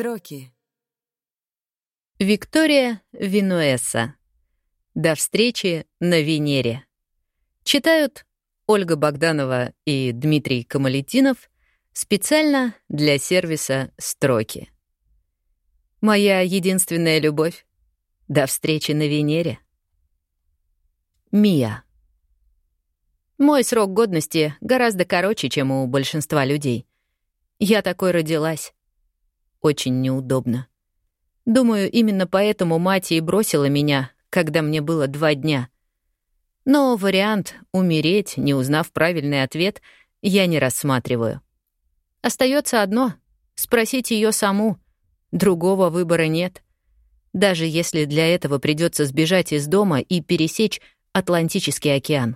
Строки. Виктория Винуэса. До встречи на Венере. Читают Ольга Богданова и Дмитрий Камалетдинов специально для сервиса «Строки». Моя единственная любовь. До встречи на Венере. Мия. Мой срок годности гораздо короче, чем у большинства людей. Я такой родилась. Очень неудобно. Думаю, именно поэтому мать и бросила меня, когда мне было 2 дня. Но вариант умереть, не узнав правильный ответ, я не рассматриваю. Остается одно — спросить ее саму. Другого выбора нет. Даже если для этого придется сбежать из дома и пересечь Атлантический океан.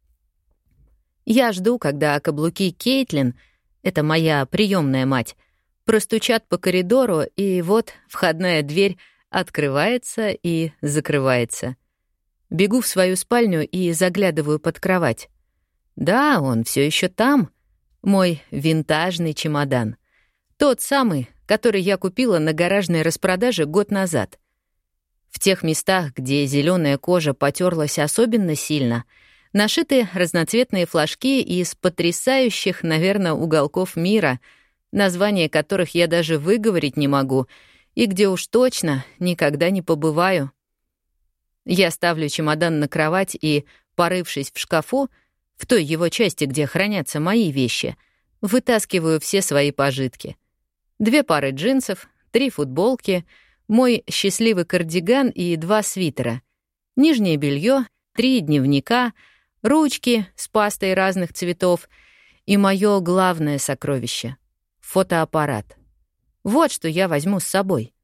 Я жду, когда каблуки Кейтлин, это моя приемная мать, простучат по коридору, и вот входная дверь открывается и закрывается. Бегу в свою спальню и заглядываю под кровать. Да, он все еще там, мой винтажный чемодан. Тот самый, который я купила на гаражной распродаже год назад. В тех местах, где зеленая кожа потерлась особенно сильно, нашиты разноцветные флажки из потрясающих, наверное, уголков мира, названия которых я даже выговорить не могу, и где уж точно никогда не побываю. Я ставлю чемодан на кровать и, порывшись в шкафу, в той его части, где хранятся мои вещи, вытаскиваю все свои пожитки. 2 пары джинсов, 3 футболки, мой счастливый кардиган и 2 свитера, нижнее белье, 3 дневника, ручки с пастой разных цветов и мое главное сокровище — фотоаппарат. Вот что я возьму с собой.